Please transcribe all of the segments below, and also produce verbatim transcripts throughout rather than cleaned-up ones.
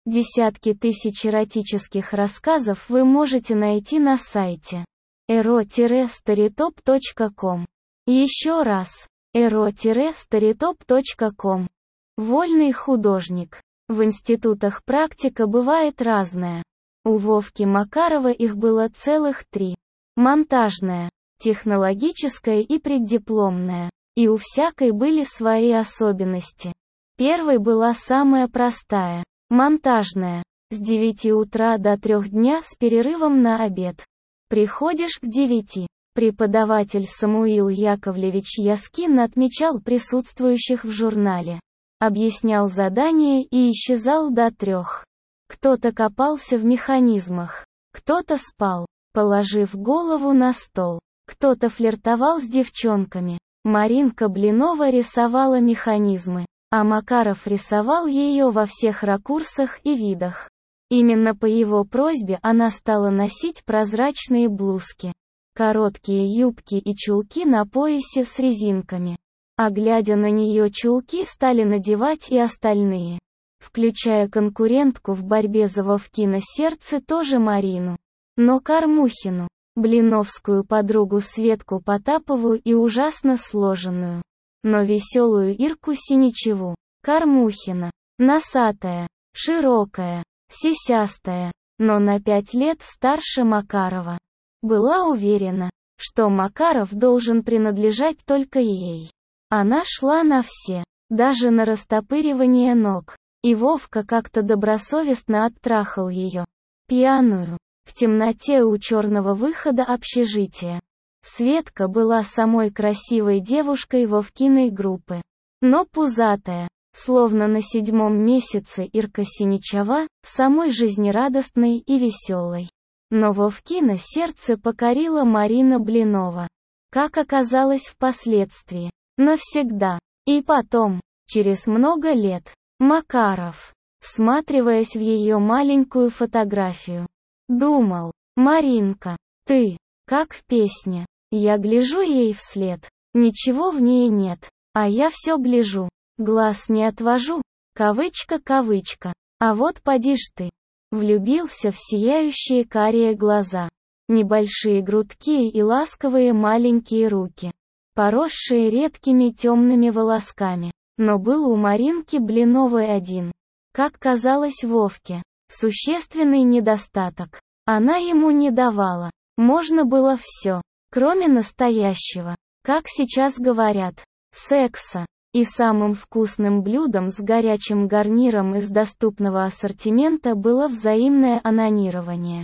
Десятки тысяч эротических рассказов вы можете найти на сайте эро старитоп точка ком. Еще раз, эро старитоп точка ком. Вольный художник. В институтах практика бывает разная. У Вовки Макарова их было целых три. Монтажная, технологическая и преддипломная. И у всякой были свои особенности. Первой была самая простая. Монтажная. С девяти утра до трёх дня с перерывом на обед. Приходишь к девяти. Преподаватель Самуил Яковлевич Яскин отмечал присутствующих в журнале. Объяснял задания и исчезал до трех. Кто-то копался в механизмах. Кто-то спал, положив голову на стол. Кто-то флиртовал с девчонками. Маринка Блинова рисовала механизмы. А Макаров рисовал ее во всех ракурсах и видах. Именно по его просьбе она стала носить прозрачные блузки, короткие юбки и чулки на поясе с резинками. А глядя на нее, чулки стали надевать и остальные, включая конкурентку в борьбе за Вовкино сердце тоже Марину. Но Кормухину, блиновскую подругу Светку Потапову и ужасно сложенную, но веселую Ирку Синичеву. Кормухина. Носатая, широкая, сисястая, но на пять лет старше Макарова. Была уверена, что Макаров должен принадлежать только ей. Она шла на все, даже на растопыривание ног. И Вовка как-то добросовестно оттрахал ее. Пьяную. В темноте у черного выхода общежития. Светка была самой красивой девушкой Вовкиной группы. Но пузатая, словно на седьмом месяце Ирка Синичева, самой жизнерадостной и веселой. Но Вовкино сердце покорила Марина Блинова. Как оказалось впоследствии. Навсегда. И потом, через много лет, Макаров, всматриваясь в ее маленькую фотографию, думал: «Маринка, ты, как в песне». Я гляжу ей вслед, ничего в ней нет, а я все гляжу, глаз не отвожу, кавычка-кавычка, а вот поди ж ты. Влюбился в сияющие карие глаза, небольшие грудки и ласковые маленькие руки, поросшие редкими темными волосками. Но был у Маринки Блиновой один, как казалось Вовке, существенный недостаток. Она ему не давала. Можно было все, кроме настоящего, как сейчас говорят, секса. И самым вкусным блюдом с горячим гарниром из доступного ассортимента было взаимное онанирование.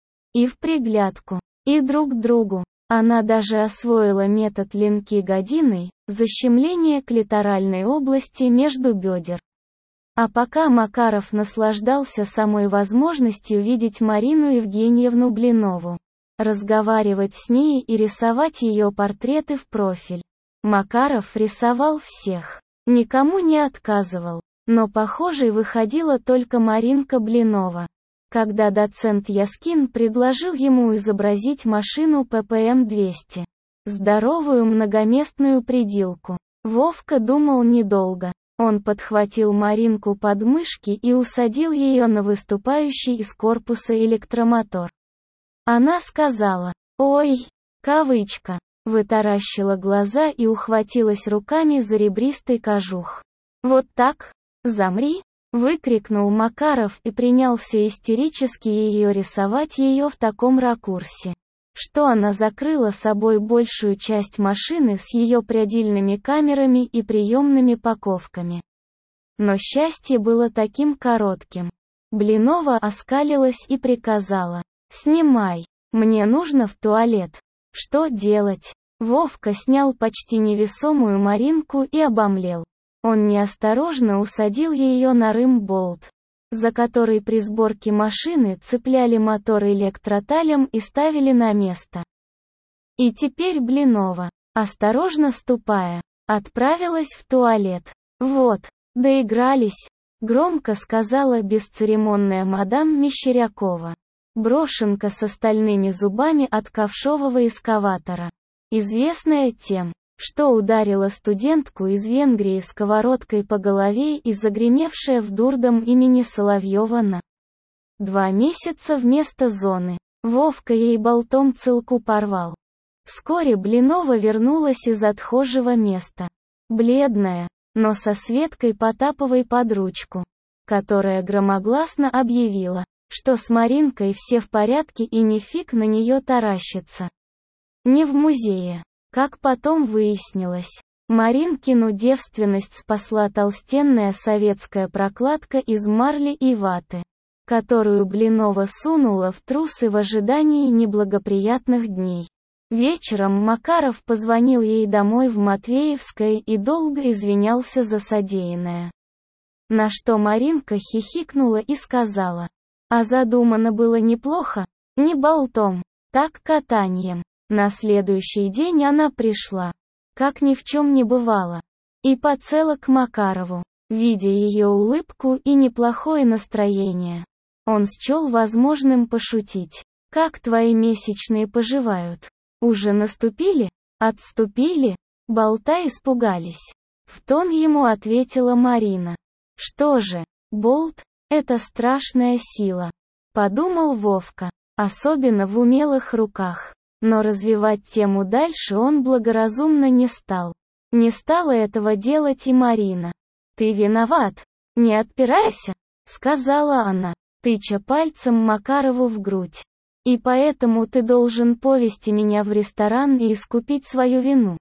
И в приглядку, и друг к другу. Она даже освоила метод Ленки-Годиной, защемление клиторальной области между бедер. А пока Макаров наслаждался самой возможностью видеть Марину Евгеньевну Блинову, разговаривать с ней и рисовать ее портреты в профиль. Макаров рисовал всех, никому не отказывал, но похожей выходила только Маринка Блинова. Когда доцент Яскин предложил ему изобразить машину пэ пэ эм двести, здоровую многоместную придилку, Вовка думал недолго. Он подхватил Маринку под мышки и усадил ее на выступающий из корпуса электромотор. Она сказала: «Ой!» кавычка, вытаращила глаза и ухватилась руками за ребристый кожух. «Вот так? Замри!» — выкрикнул Макаров и принялся истерически ее рисовать ее в таком ракурсе, что она закрыла собой большую часть машины с ее прядильными камерами и приемными паковками. Но счастье было таким коротким. Блинова оскалилась и приказала: «Снимай, мне нужно в туалет». Что делать? Вовка снял почти невесомую Маринку и обомлел. Он неосторожно усадил ее на рым-болт, за который при сборке машины цепляли мотор электроталем и ставили на место. И теперь Блинова, осторожно ступая, отправилась в туалет. «Вот, доигрались», — громко сказала бесцеремонная мадам Мещерякова, брошенка с остальными зубами от ковшового эскаватора, известная тем, что ударила студентку из Венгрии сковородкой по голове и загремевшая в дурдом имени Соловьева на два месяца вместо зоны. Вовка ей болтом цилку порвал. Вскоре Блинова вернулась из отхожего места. Бледная, но со Светкой Потаповой под ручку, которая громогласно объявила, что с Маринкой все в порядке и нифиг на нее таращится. Не в музее. Как потом выяснилось, Маринкину девственность спасла толстенная советская прокладка из марли и ваты, которую Блинова сунула в трусы в ожидании неблагоприятных дней. Вечером Макаров позвонил ей домой в Матвеевское и долго извинялся за содеянное. На что Маринка хихикнула и сказала: «А задумано было неплохо, не болтом, так катанием». На следующий день она пришла, как ни в чем не бывало, и подсела к Макарову. Видя ее улыбку и неплохое настроение, он счел возможным пошутить: «Как твои месячные поживают? Уже наступили? Отступили?» Болта испугались. В тон ему ответила Марина: «Что же, болт — это страшная сила», — подумал Вовка, особенно в умелых руках. Но развивать тему дальше он благоразумно не стал. Не стала этого делать и Марина. «Ты виноват, не отпирайся», — сказала она, тыча пальцем Макарову в грудь. «И поэтому ты должен повести меня в ресторан и искупить свою вину».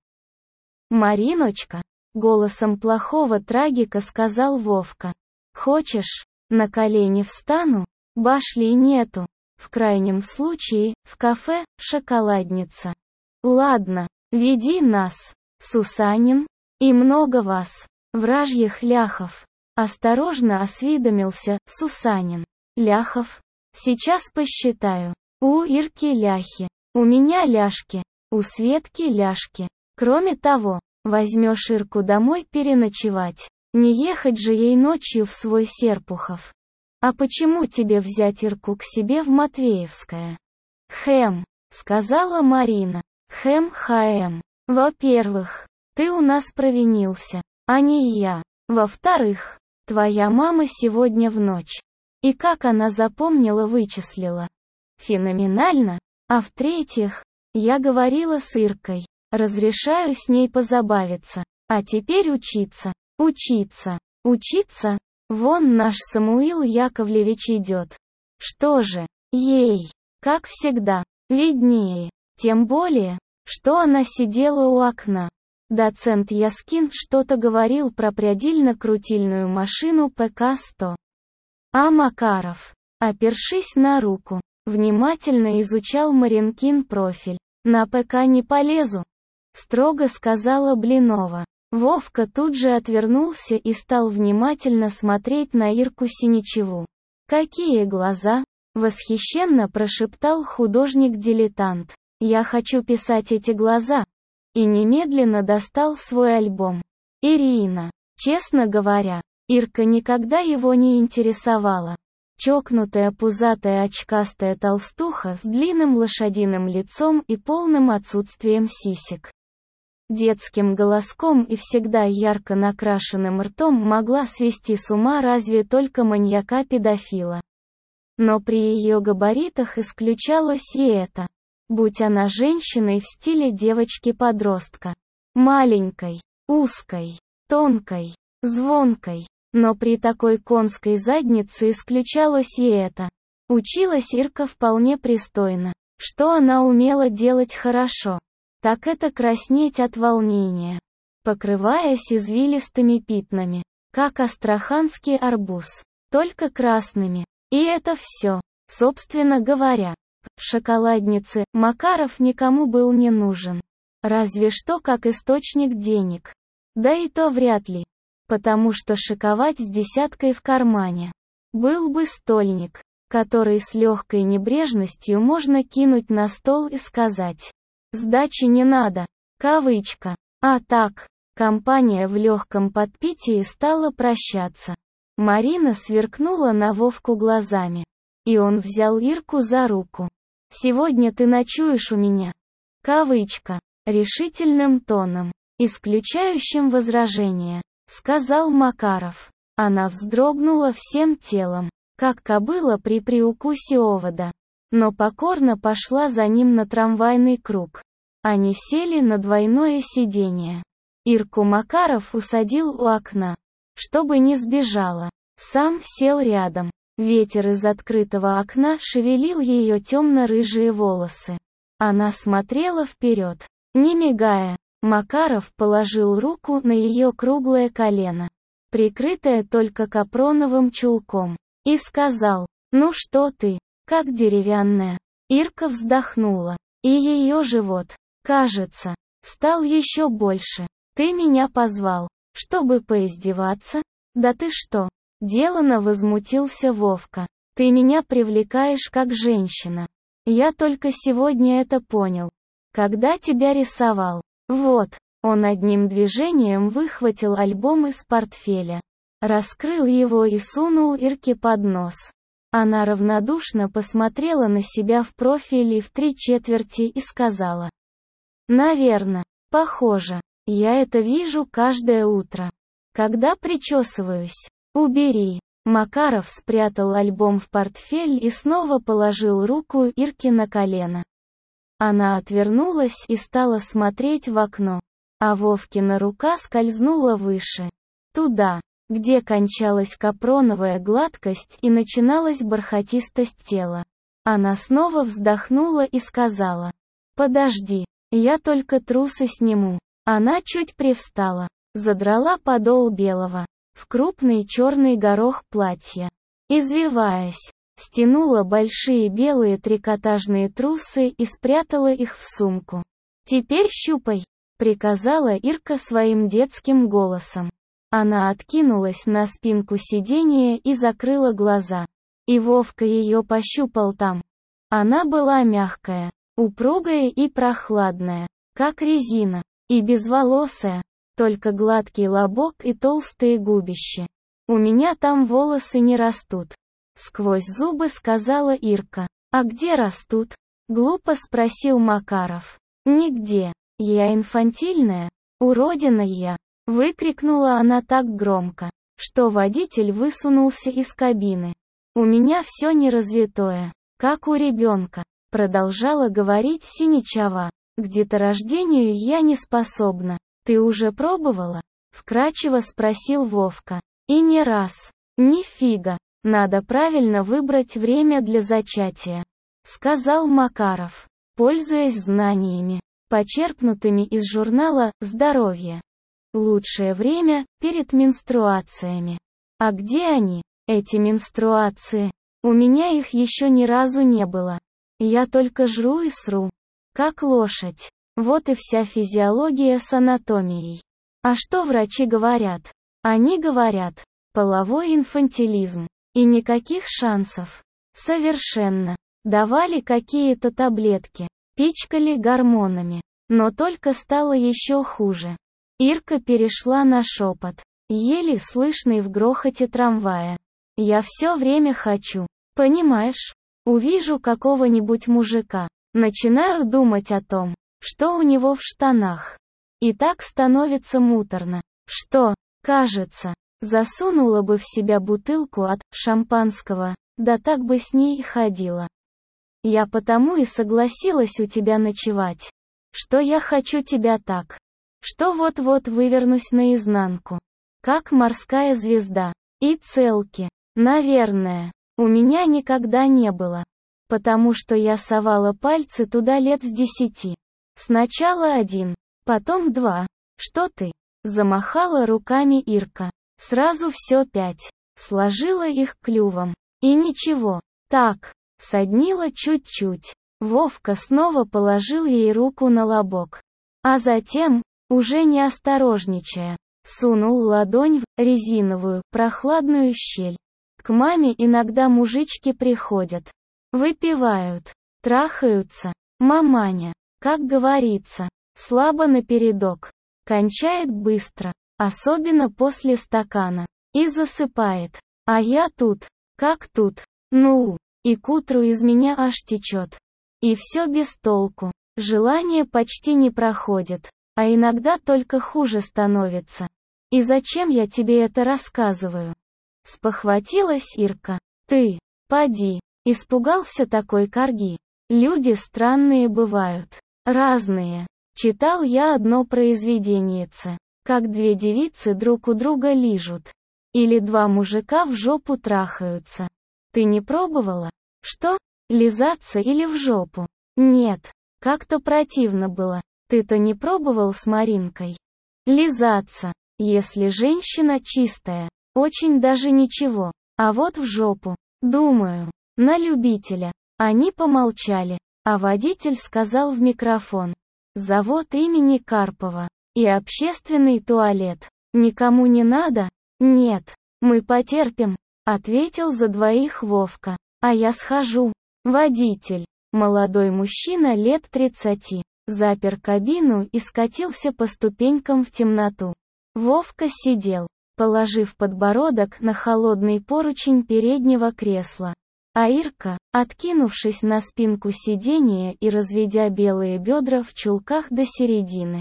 «Мариночка», — голосом плохого трагика сказал Вовка. «Хочешь, на колени встану? Башли нету. В крайнем случае, в кафе «Шоколадница». Ладно, веди нас, Сусанин, и много вас, вражьих ляхов. Осторожно осведомился Сусанин. Ляхов? Сейчас посчитаю. У Ирки ляхи, у меня ляжки, у Светки ляжки. Кроме того, возьмешь Ирку домой переночевать. Не ехать же ей ночью в свой Серпухов. «А почему тебе взять Ирку к себе в Матвеевское?» «Хэм», — сказала Марина. «Хэм-хаэм. Во-первых, ты у нас провинился, а не я. Во-вторых, твоя мама сегодня в ночь. И как она запомнила, вычислила. Феноменально. А в-третьих, я говорила с Иркой. Разрешаю с ней позабавиться. А теперь учиться, учиться, учиться. Вон наш Самуил Яковлевич идет. Что же, ей, как всегда, виднее. Тем более, что она сидела у окна. Доцент Яскин что-то говорил про прядильно-крутильную машину Пэ Ка сто. А Макаров, опершись на руку, внимательно изучал Маринкин профиль. «На Пэ Ка не полезу», — строго сказала Блинова. Вовка тут же отвернулся и стал внимательно смотреть на Ирку Синичеву. «Какие глаза!» — восхищенно прошептал художник-дилетант. «Я хочу писать эти глаза!» И немедленно достал свой альбом. Ирина. Честно говоря, Ирка никогда его не интересовала. Чокнутая пузатая очкастая толстуха с длинным лошадиным лицом и полным отсутствием сисек. Детским голоском и всегда ярко накрашенным ртом могла свести с ума разве только маньяка-педофила. Но при ее габаритах исключалось и это. Будь она женщиной в стиле девочки-подростка. Маленькой, узкой, тонкой, звонкой. Но при такой конской заднице исключалось и это. Училась Ирка вполне пристойно. Что она умела делать хорошо? Так это краснеть от волнения, покрываясь извилистыми пятнами, как астраханский арбуз, только красными. И это все. Собственно говоря, шоколадницы Макаров никому был не нужен. Разве что как источник денег. Да и то вряд ли. Потому что шиковать с десяткой в кармане. Был бы стольник, который с легкой небрежностью можно кинуть на стол и сказать: «Сдачи не надо», кавычка. А так, компания в легком подпитии стала прощаться. Марина сверкнула на Вовку глазами. И он взял Ирку за руку. «Сегодня ты ночуешь у меня», кавычка, решительным тоном. исключающим возражение, сказал Макаров. Она вздрогнула всем телом, как кобыла при приукусе овода, но покорно пошла за ним на трамвайный круг. Они сели на двойное сиденье. Ирку Макаров усадил у окна, чтобы не сбежала. Сам сел рядом. Ветер из открытого окна шевелил ее темно-рыжие волосы. Она смотрела вперед, не мигая. Макаров положил руку на ее круглое колено, прикрытое только капроновым чулком, и сказал: «Ну что ты, как деревянная». Ирка вздохнула, и ее живот, кажется, стал еще больше. «Ты меня позвал, чтобы поиздеваться? Да ты что?» Делано возмутился Вовка. «Ты меня привлекаешь как женщина. Я только сегодня это понял, когда тебя рисовал. Вот». Он одним движением выхватил альбом из портфеля, раскрыл его и сунул Ирке под нос. Она равнодушно посмотрела на себя в профиле в три четверти и сказала: «Наверно, похоже. Я это вижу каждое утро, когда причесываюсь. Убери». Макаров спрятал альбом в портфель и снова положил руку Ирке на колено. Она отвернулась и стала смотреть в окно, а Вовкина рука скользнула выше, туда, где кончалась капроновая гладкость и начиналась бархатистость тела. Она снова вздохнула и сказала: «Подожди, я только трусы сниму». Она чуть привстала, задрала подол белого, в крупный черный горох платья. Извиваясь, стянула большие белые трикотажные трусы и спрятала их в сумку. «Теперь щупай», — приказала Ирка своим детским голосом. Она откинулась на спинку сиденья и закрыла глаза. И Вовка ее пощупал там. Она была мягкая, упругая и прохладная, как резина, и безволосая, только гладкий лобок и толстые губища. «У меня там волосы не растут», — сквозь зубы сказала Ирка. «А где растут?» — глупо спросил Макаров. «Нигде. Я инфантильная, уродина я», — выкрикнула она так громко, что водитель высунулся из кабины. «У меня все неразвитое, как у ребенка», — продолжала говорить Синичава. «К деторождению я не способна. Ты уже пробовала?» — вкратчиво спросил Вовка. «И не раз». «Нифига, надо правильно выбрать время для зачатия», — сказал Макаров, пользуясь знаниями, почерпнутыми из журнала «Здоровье». «Лучшее время — перед менструациями». «А где они, эти менструации? У меня их еще ни разу не было. Я только жру и сру, как лошадь». Вот и вся физиология с анатомией. А что врачи говорят? Они говорят: половой инфантилизм. И никаких шансов. Совершенно. Давали какие-то таблетки, пичкали гормонами. Но только стало еще хуже. Ирка перешла на шепот, еле слышный в грохоте трамвая. «Я все время хочу, понимаешь? Увижу какого-нибудь мужика, начинаю думать о том, что у него в штанах. И так становится муторно, что, кажется, засунула бы в себя бутылку от шампанского, да так бы с ней и ходила. Я потому и согласилась у тебя ночевать, что я хочу тебя так, что вот-вот вывернусь наизнанку, как морская звезда. И целки, наверное, у меня никогда не было, потому что я совала пальцы туда лет с десяти. Сначала один, потом два. Что ты?» — замахала руками Ирка. Сразу все пять. Сложила их клювом. И ничего. Так, соднила чуть-чуть. Вовка снова положил ей руку на лобок. А затем, уже не осторожничая, сунул ладонь в резиновую, прохладную щель. К маме иногда мужички приходят. Выпивают, трахаются. Маманя, как говорится, слабо напередок. Кончает быстро, особенно после стакана. И засыпает. А я тут, как тут. Ну, и к утру из меня аж течет. И все без толку. Желание почти не проходит. А иногда только хуже становится. И зачем я тебе это рассказываю? Спохватилась Ирка. Ты, поди, испугался такой корги. Люди странные бывают. Разные. Читал я одно произведениеце. Как две девицы друг у друга лижут. Или два мужика в жопу трахаются. Ты не пробовала? Что? Лизаться или в жопу? Нет. Как-то противно было. Ты-то не пробовал с Маринкой? Лизаться. Если женщина чистая. Очень даже ничего. А вот в жопу. Думаю. На любителя. Они помолчали. А водитель сказал в микрофон. Завод имени Карпова. И общественный туалет. Никому не надо? Нет. Мы потерпим. Ответил за двоих Вовка. А я схожу. Водитель. Молодой мужчина лет тридцати. Запер кабину и скатился по ступенькам в темноту. Вовка сидел, положив подбородок на холодный поручень переднего кресла. А Ирка, откинувшись на спинку сиденья и разведя белые бедра в чулках до середины.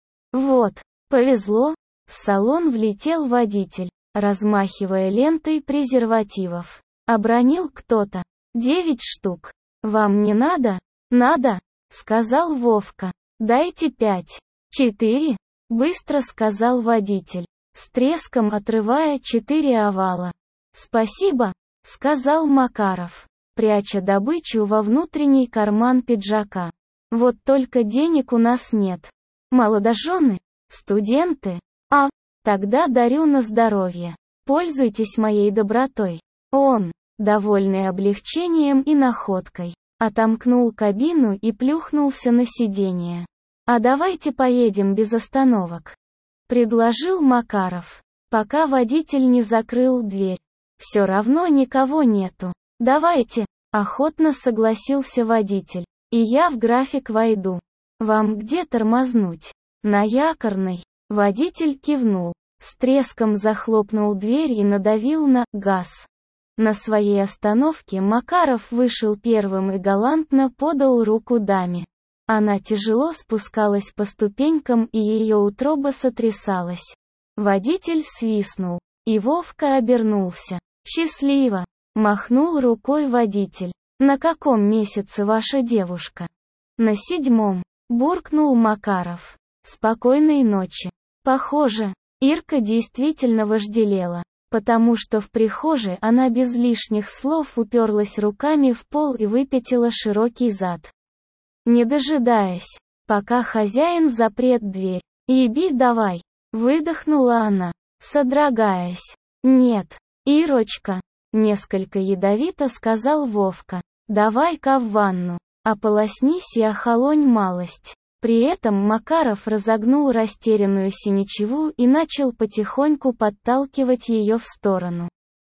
Вот, повезло, в салон влетел водитель, размахивая лентой презервативов. Обронил кто-то. Девять штук. Вам не надо? Надо, сказал Вовка. Дайте пять. Четыре, быстро сказал водитель, с треском отрывая четыре овала. Спасибо, сказал Макаров, пряча добычу во внутренний карман пиджака. Вот только денег у нас нет. Молодожены? Студенты? А, тогда дарю на здоровье. Пользуйтесь моей добротой. Он, довольный облегчением и находкой, отомкнул кабину и плюхнулся на сиденье. А давайте поедем без остановок, предложил Макаров, пока водитель не закрыл дверь. Все равно никого нету. Давайте, охотно согласился водитель. И я в график войду. Вам где тормознуть? На Якорной. Водитель кивнул, с треском захлопнул дверь и надавил на газ. На своей остановке Макаров вышел первым и галантно подал руку даме. Она тяжело спускалась по ступенькам, и ее утроба сотрясалась. Водитель свистнул, и Вовка обернулся. «Счастливо!» — махнул рукой водитель. «На каком месяце ваша девушка?» «На седьмом», — буркнул Макаров. «Спокойной ночи». Похоже, Ирка действительно вожделела, потому что в прихожей она без лишних слов уперлась руками в пол и выпятила широкий зад. Не дожидаясь, пока хозяин запрет дверь. «Еби давай!» — выдохнула она, содрогаясь. «Нет, Ирочка!» — несколько ядовито сказал Вовка. «Давай-ка в ванну, ополоснись и охолонь малость». При этом Макаров разогнул растерянную Синичеву и начал потихоньку подталкивать ее в сторону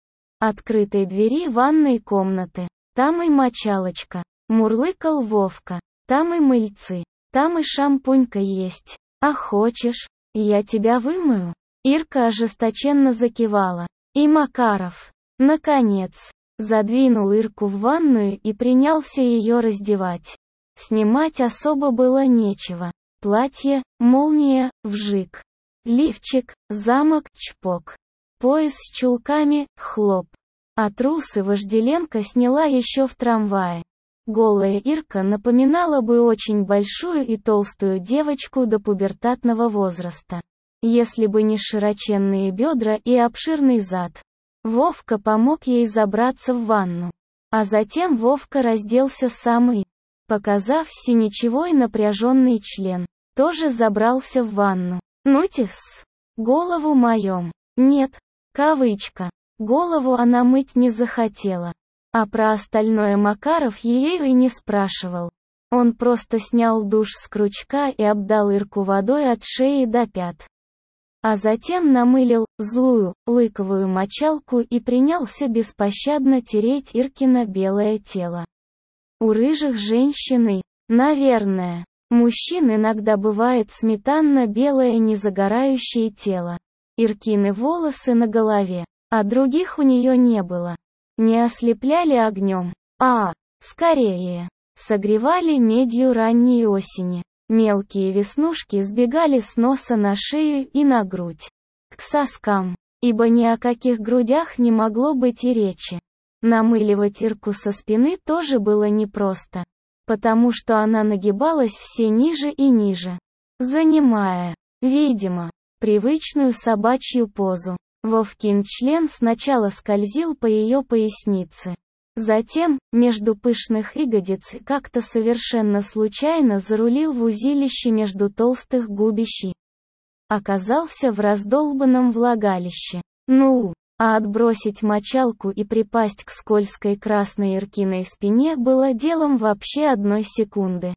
открытой двери ванной комнаты. «Там и мочалочка», — мурлыкал Вовка. «Там и мыльцы, там и шампунька есть. А хочешь, я тебя вымою?» Ирка ожесточенно закивала. И Макаров, наконец, задвинул Ирку в ванную и принялся ее раздевать. Снимать особо было нечего. Платье, молния, вжик. Лифчик, замок, чпок. Пояс с чулками, хлоп. А трусы вожделенка сняла еще в трамвае. Голая Ирка напоминала бы очень большую и толстую девочку до пубертатного возраста. Если бы не широченные бедра и обширный зад. Вовка помог ей забраться в ванну. А затем Вовка разделся сам и, показав Синичевой напряженный член, тоже забрался в ванну. «Ну-тис, голову моем». Нет, кавычка. Голову она мыть не захотела. А про остальное Макаров ее и не спрашивал. Он просто снял душ с крючка и обдал Ирку водой от шеи до пят. А затем намылил злую, лыковую мочалку и принялся беспощадно тереть Иркино белое тело. У рыжих женщин и, наверное, мужчин иногда бывает сметанно-белое незагорающее тело. Иркины волосы на голове, а других у нее не было. Не ослепляли огнем, а, скорее, согревали медью ранней осени. Мелкие веснушки сбегали с носа на шею и на грудь. К соскам, ибо ни о каких грудях не могло быть и речи. Намыливать Ирку со спины тоже было непросто, потому что она нагибалась все ниже и ниже, занимая, видимо, привычную собачью позу. Вовкин член сначала скользил по ее пояснице. Затем, между пышных ягодиц, как-то совершенно случайно зарулил в узилище между толстых губищ и оказался в раздолбанном влагалище. Ну, а отбросить мочалку и припасть к скользкой красной Иркиной спине было делом вообще одной секунды.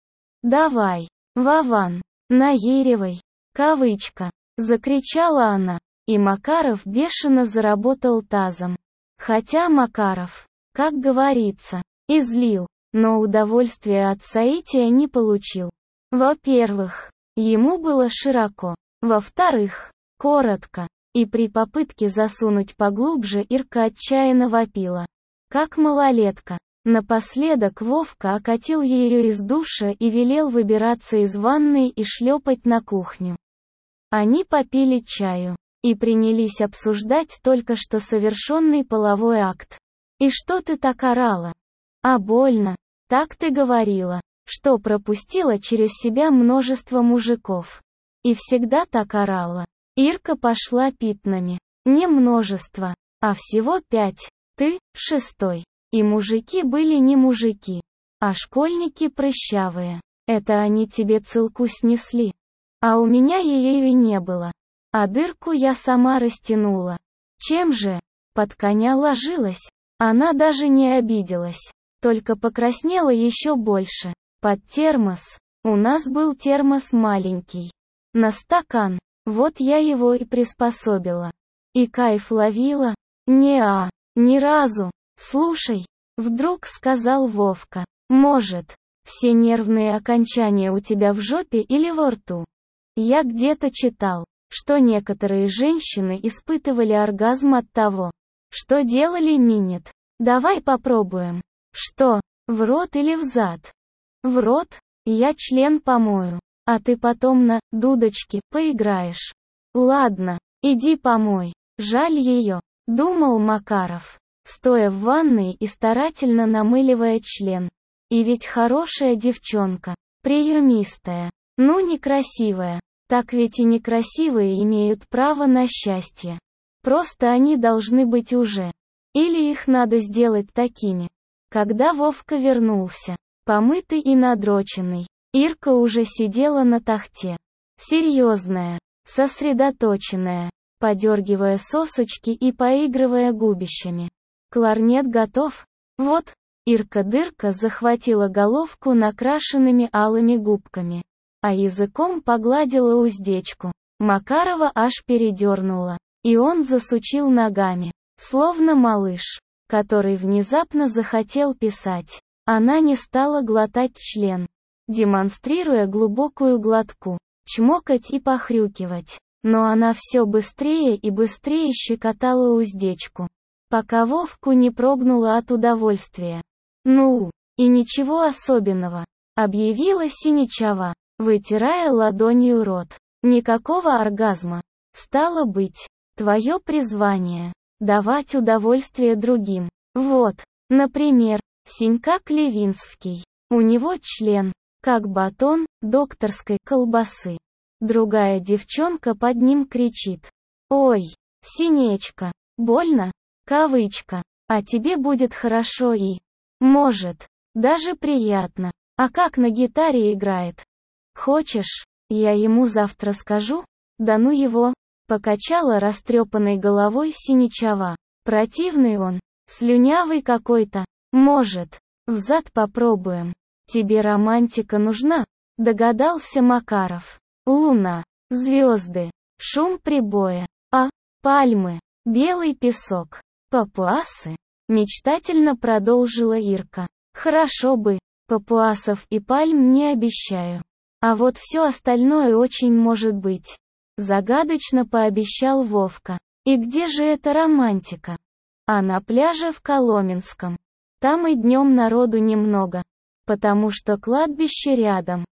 «Давай, Вован, наеривай!» Кавычка. Закричала она, и Макаров бешено заработал тазом. Хотя Макаров, как говорится, излил, но удовольствия от соития не получил. Во-первых, ему было широко. Во-вторых, коротко. И при попытке засунуть поглубже Ирка отчаянно вопила. Как малолетка. Напоследок Вовка окатил ее из душа и велел выбираться из ванной и шлепать на кухню. Они попили чаю и принялись обсуждать только что совершенный половой акт. «И что ты так орала? А больно. Так ты говорила, что пропустила через себя множество мужиков. И всегда так орала». Ирка пошла пятнами. Не множество, а всего пять. Ты — шестой. И мужики были не мужики, а школьники прыщавые. Это они тебе целку снесли. А у меня ее и не было. А дырку я сама растянула. Чем же? Под коня ложилась. Она даже не обиделась. Только покраснела еще больше. Под термос. У нас был термос маленький. На стакан. Вот я его и приспособила. И кайф ловила? Не-а, ни разу. Слушай, вдруг сказал Вовка. Может, все нервные окончания у тебя в жопе или во рту? Я где-то читал, что некоторые женщины испытывали оргазм от того, что делали минет. Давай попробуем. Что, в рот или в зад? В рот? Я член помою. А ты потом на дудочке поиграешь. Ладно, иди помой. Жаль ее, думал Макаров, стоя в ванной и старательно намыливая член. И ведь хорошая девчонка, приемистая, ну некрасивая. Так ведь и некрасивые имеют право на счастье. Просто они должны быть уже. Или их надо сделать такими. Когда Вовка вернулся, помытый и надроченный, Ирка уже сидела на тахте. Серьезная, сосредоточенная, подергивая сосочки и поигрывая губищами. Кларнет готов? Вот. Ирка-дырка захватила головку накрашенными алыми губками, а языком погладила уздечку. Макарова аж передернула, и он засучил ногами, словно малыш, который внезапно захотел писать. Она не стала глотать член, демонстрируя глубокую глотку, чмокать и похрюкивать, но она все быстрее и быстрее щекотала уздечку, пока Вовку не прогнула от удовольствия. «Ну, и ничего особенного», — объявила Синичава, вытирая ладонью рот. «Никакого оргазма. Стало быть, твое призвание — давать удовольствие другим. Вот, например, Сенька Клевинский. У него член, как батон докторской колбасы. Другая девчонка под ним кричит: «Ой, Синечка, больно?» Кавычка. «А тебе будет хорошо и, может, даже приятно. А как на гитаре играет? Хочешь, я ему завтра скажу?» «Да ну его!» — покачала растрепанной головой Синичава. «Противный он, слюнявый какой-то. Может, взад попробуем. Тебе романтика нужна?» — догадался Макаров. Луна, звезды, шум прибоя, а, пальмы, белый песок, папуасы, мечтательно продолжила Ирка. Хорошо бы, папуасов и пальм не обещаю. А вот все остальное очень может быть. Загадочно пообещал Вовка. И где же эта романтика? А на пляже в Коломенском. Там и днем народу немного, потому что кладбище рядом.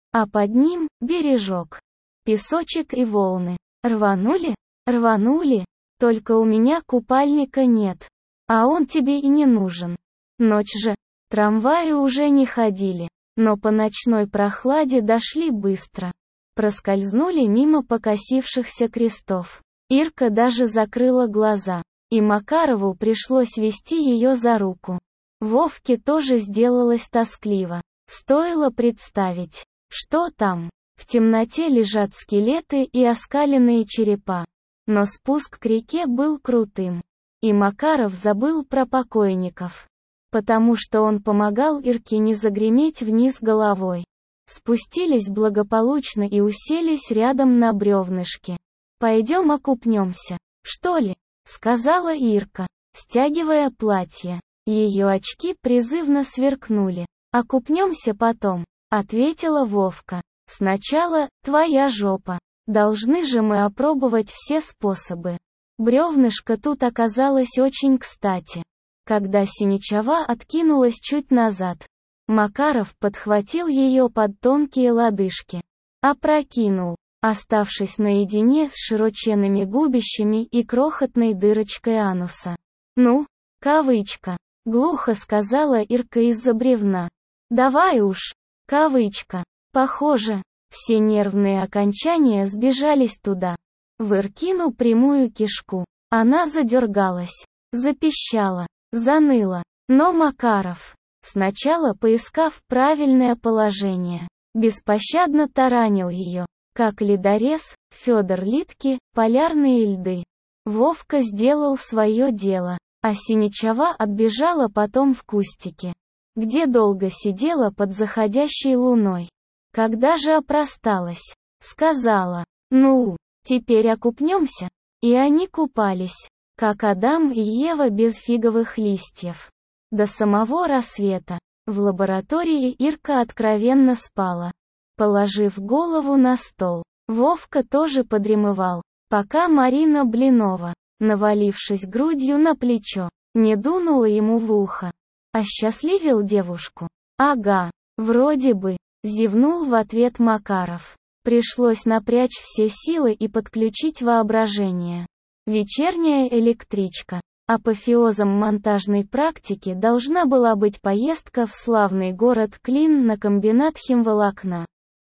а под ним — бережок. Песочек и волны. Рванули? Рванули. Только у меня купальника нет. А он тебе и не нужен. Ночь же. Трамваи уже не ходили, но по ночной прохладе дошли быстро. Проскользнули мимо покосившихся крестов. Ирка даже закрыла глаза, и Макарову пришлось вести ее за руку. Вовке тоже сделалось тоскливо. Стоило представить, что там. В темноте лежат скелеты и оскаленные черепа. Но спуск к реке был крутым. И Макаров забыл про покойников. Потому что он помогал Ирке не загреметь вниз головой. Спустились благополучно и уселись рядом на бревнышке. «Пойдем окупнемся, что ли?» — сказала Ирка, стягивая платье. Ее очки призывно сверкнули. «Окупнемся потом», — ответила Вовка. «Сначала, твоя жопа. Должны же мы опробовать все способы». Бревнышко тут оказалось очень кстати. Когда Синичава откинулась чуть назад, Макаров подхватил ее под тонкие лодыжки. Опрокинул, оставшись наедине с широченными губищами и крохотной дырочкой ануса. «Ну, кавычка», — глухо сказала Ирка из-за бревна. «Давай уж, кавычка». Похоже, все нервные окончания сбежались туда. В Иркину прямую кишку. Она задергалась, запищала, заныла. Но Макаров, сначала поискав правильное положение, беспощадно таранил ее, как ледорез, Федор Литки, полярные льды. Вовка сделал свое дело, а Синичава отбежала потом в кустики, где долго сидела под заходящей луной. Когда же опросталась, сказала: «Ну, теперь окупнемся». И они купались, как Адам и Ева без фиговых листьев. До самого рассвета. В лаборатории Ирка откровенно спала, положив голову на стол. Вовка тоже подремывал, пока Марина Блинова, навалившись грудью на плечо, не дунула ему в ухо. «Осчастливил девушку?» «Ага, вроде бы», — зевнул в ответ Макаров. Пришлось напрячь все силы и подключить воображение. Вечерняя электричка. Апофеозом монтажной практики должна была быть поездка в славный город Клин на комбинат химволокна.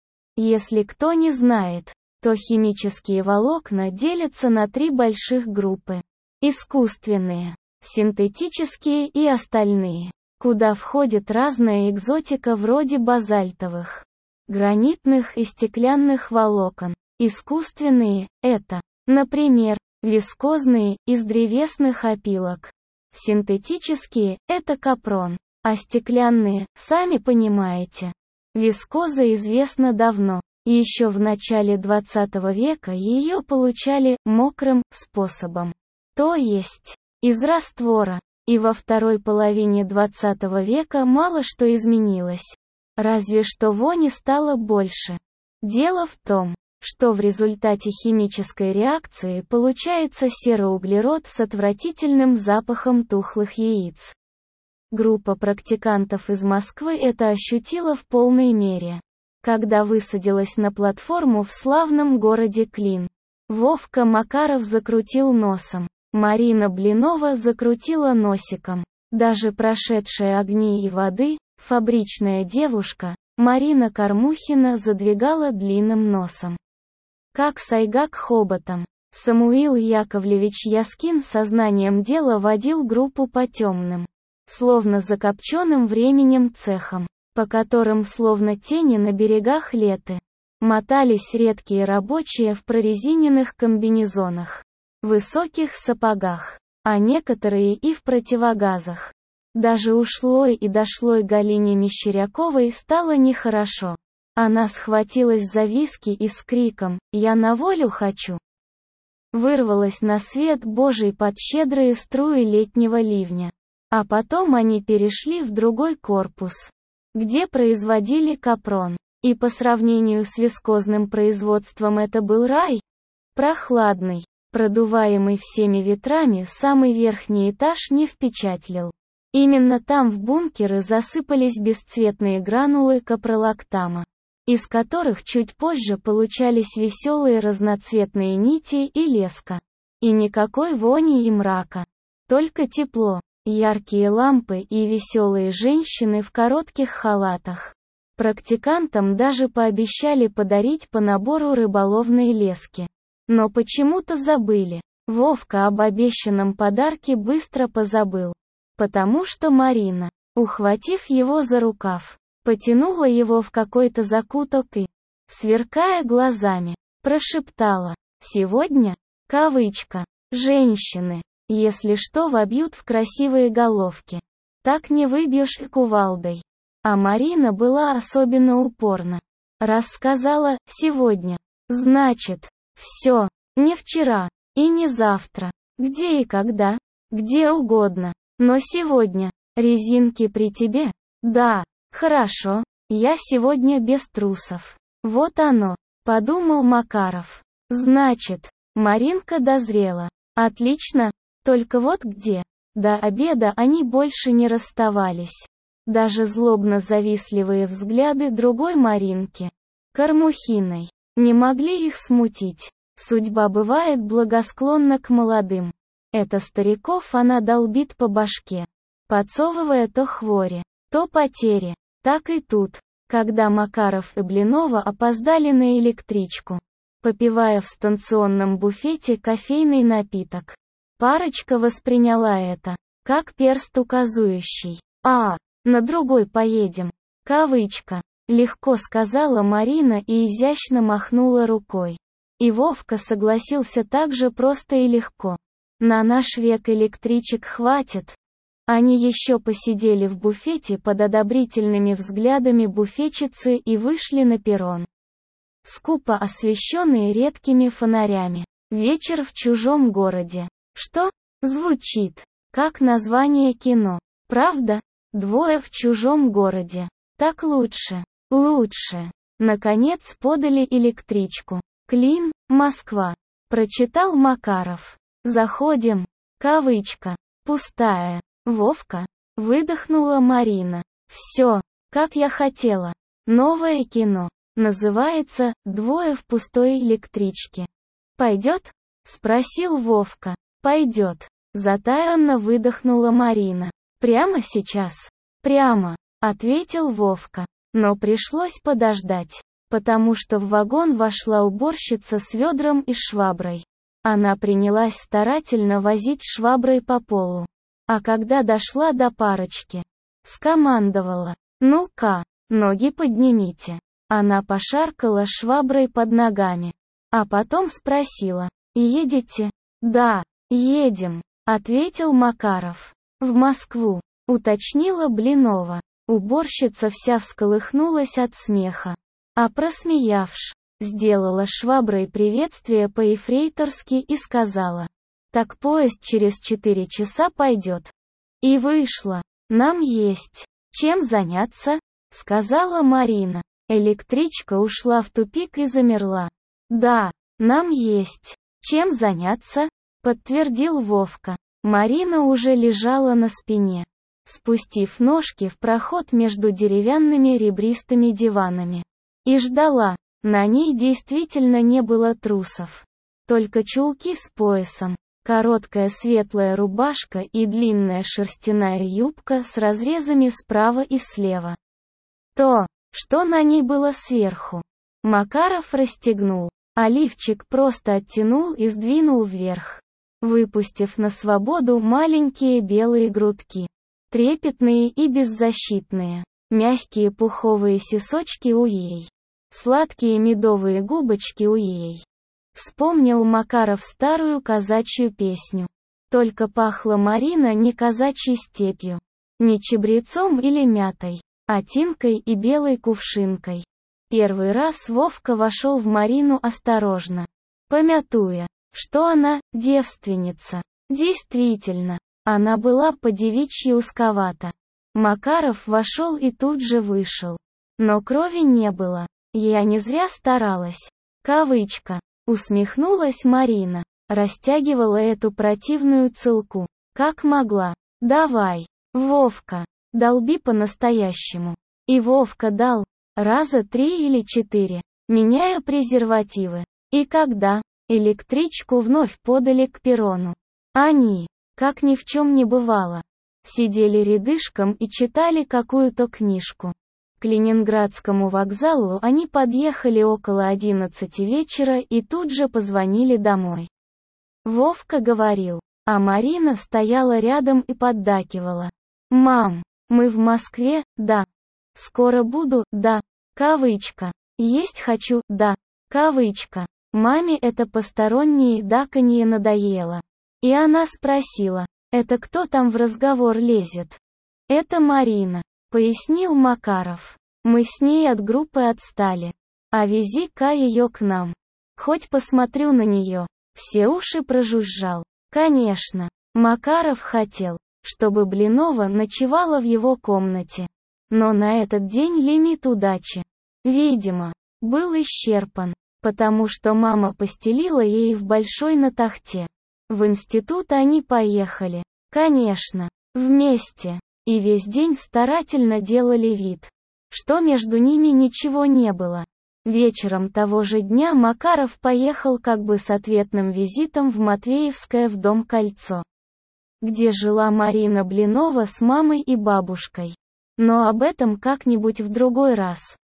Если кто не знает, то химические волокна делятся на три больших группы. Искусственные, синтетические и остальные, куда входит разная экзотика вроде базальтовых, гранитных и стеклянных волокон. Искусственные – это, например, вискозные, из древесных опилок. Синтетические – это капрон, а стеклянные, сами понимаете. Вискоза известна давно. Еще в начале двадцатого века ее получали мокрым способом, то есть из раствора. И во второй половине двадцатого века мало что изменилось. Разве что вони стало больше. Дело в том, что в результате химической реакции получается сероуглерод с отвратительным запахом тухлых яиц. Группа практикантов из Москвы это ощутила в полной мере, когда высадилась на платформу в славном городе Клин. Вовка Макаров закрутил носом, Марина Блинова закрутила носиком. Даже прошедшая огни и воды, фабричная девушка, Марина Кормухина задвигала длинным носом. Как Сайгак хоботом. Самуил Яковлевич Яскин сознанием дела водил группу по темным, словно закопченным временем цехам, по которым словно тени на берегах Леты мотались редкие рабочие в прорезиненных комбинезонах, высоких сапогах, а некоторые и в противогазах. Даже ушлой и дошлой Галине Мещеряковой стало нехорошо. Она схватилась за виски и с криком «Я на волю хочу!» вырвалась на свет Божий под щедрые струи летнего ливня. А потом они перешли в другой корпус, где производили капрон. И по сравнению с вискозным производством это был рай. Прохладный, продуваемый всеми ветрами, самый верхний этаж не впечатлил. Именно там в бункеры засыпались бесцветные гранулы капролактама. из которых чуть позже получались веселые разноцветные нити и леска. И никакой вони и мрака. Только тепло, яркие лампы и веселые женщины в коротких халатах. Практикантам даже пообещали подарить по набору рыболовной лески. Но почему-то забыли. Вовка об обещанном подарке быстро позабыл. Потому что Марина, ухватив его за рукав, потянула его в какой-то закуток и, сверкая глазами, прошептала: «Сегодня, кавычка, женщины, если что, вобьют в красивые головки. Так не выбьешь и кувалдой». А Марина была особенно упорна. Раз сказала «сегодня», значит, все, не вчера, и не завтра, где и когда, где угодно, но сегодня. Резинки при тебе? Да, хорошо, я сегодня без трусов. Вот оно, подумал Макаров. Значит, Маринка дозрела. Отлично, только вот где? До обеда они больше не расставались. Даже злобно-завистливые взгляды другой Маринки, Кормухиной, не могли их смутить. Судьба бывает благосклонна к молодым. Это стариков она долбит по башке, подсовывая то хвори, то потери. Так и тут, когда Макаров и Блинова опоздали на электричку, попивая в станционном буфете кофейный напиток, парочка восприняла это как перст указующий. «А, на другой поедем», кавычка, легко сказала Марина и изящно махнула рукой. И Вовка согласился так же просто и легко. На наш век электричек хватит. Они еще посидели в буфете под одобрительными взглядами буфетчицы и вышли на перрон. Скупо освещенные редкими фонарями. Вечер в чужом городе. Что? Звучит как название кино. Правда? Двое в чужом городе. Так лучше. Лучше. Наконец подали электричку. Клин, Москва. Прочитал Макаров. Заходим. Кавычка. Пустая. Вовка. Выдохнула Марина. Все, как я хотела. Новое кино. Называется «Двое в пустой электричке». Пойдет? Спросил Вовка. Пойдет. Затаённо выдохнула Марина. Прямо сейчас? Прямо, ответил Вовка. Но пришлось подождать, потому что в вагон вошла уборщица с ведром и шваброй. Она принялась старательно возить шваброй по полу. А когда дошла до парочки, скомандовала: «Ну-ка, ноги поднимите». Она пошаркала шваброй под ногами. А потом спросила: «Едете?» «Да, едем», — ответил Макаров. «В Москву», — уточнила Блинова. Уборщица вся всколыхнулась от смеха. А просмеявшись, сделала шваброй приветствие по-ефрейторски и сказала: «Так поезд через четыре часа пойдет». И вышла. «Нам есть чем заняться», — сказала Марина. Электричка ушла в тупик и замерла. «Да, нам есть чем заняться», — подтвердил Вовка. Марина уже лежала на спине, спустив ножки в проход между деревянными ребристыми диванами. И ждала. На ней действительно не было трусов. Только чулки с поясом, короткая светлая рубашка и длинная шерстяная юбка с разрезами справа и слева. То, что на ней было сверху, Макаров расстегнул, а лифчик просто оттянул и сдвинул вверх, выпустив на свободу маленькие белые грудки. Трепетные и беззащитные, мягкие пуховые сисочки у ей, сладкие медовые губочки у ей. Вспомнил Макаров старую казачью песню. Только пахла Марина не казачьей степью, не чабрецом или мятой, а тинкой и белой кувшинкой. Первый раз Вовка вошел в Марину осторожно, помятуя, что она девственница. Действительно, она была по-девичьи узковата. Макаров вошел и тут же вышел. Но крови не было. Я не зря старалась. Кавычка. Усмехнулась Марина. Растягивала эту противную целку. Как могла. Давай, Вовка, долби по-настоящему. И Вовка дал. Раза три или четыре. Меняя презервативы. И когда электричку вновь подали к перрону, они, как ни в чем не бывало, сидели рядышком и читали какую-то книжку. К Ленинградскому вокзалу они подъехали около одиннадцати вечера и тут же позвонили домой. Вовка говорил, а Марина стояла рядом и поддакивала. «Мам, мы в Москве, да. Скоро буду, да. Кавычка. Есть хочу, да. Кавычка». Маме это постороннее даканье надоело. И она спросила, «Это кто там в разговор лезет?» «Это Марина», — пояснил Макаров. «Мы с ней от группы отстали. А вези-ка ее к нам. Хоть посмотрю на нее». Все уши прожужжал. Конечно, Макаров хотел, чтобы Блинова ночевала в его комнате. Но на этот день лимит удачи, видимо, был исчерпан, потому что мама постелила ей в большой на тахте. В институт они поехали, конечно, вместе, и весь день старательно делали вид, что между ними ничего не было. Вечером того же дня Макаров поехал как бы с ответным визитом в Матвеевское в дом Кольцо, где жила Марина Блинова с мамой и бабушкой. Но об этом как-нибудь в другой раз.